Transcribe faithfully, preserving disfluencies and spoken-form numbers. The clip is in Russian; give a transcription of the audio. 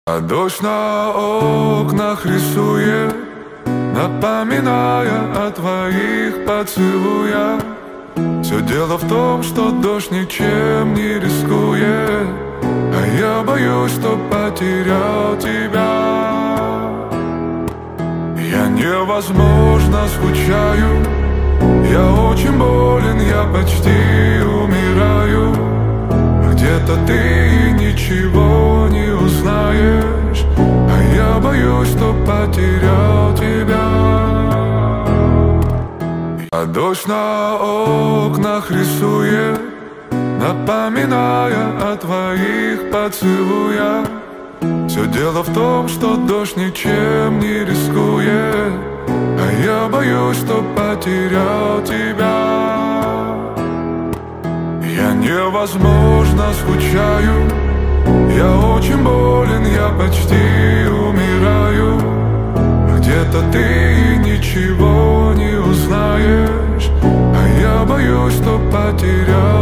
А дождь на окнах рисует, напоминая о твоих поцелуях. Все дело в том, что дождь ничем не рискует, а я боюсь, что потерял тебя. Я невозможно скучаю, я очень болен, я почти умираю. Где-то ты ничего не узнаешь, а я боюсь, что потерял тебя. А дождь на окнах рисует, напоминая о твоих поцелуях. Все дело в том, что дождь ничем не рискует, а я боюсь, что потерял тебя. Я невозможно скучаю, я очень болен, я почти умираю. Где-то ты ничего не узнаешь, а я боюсь, что потерял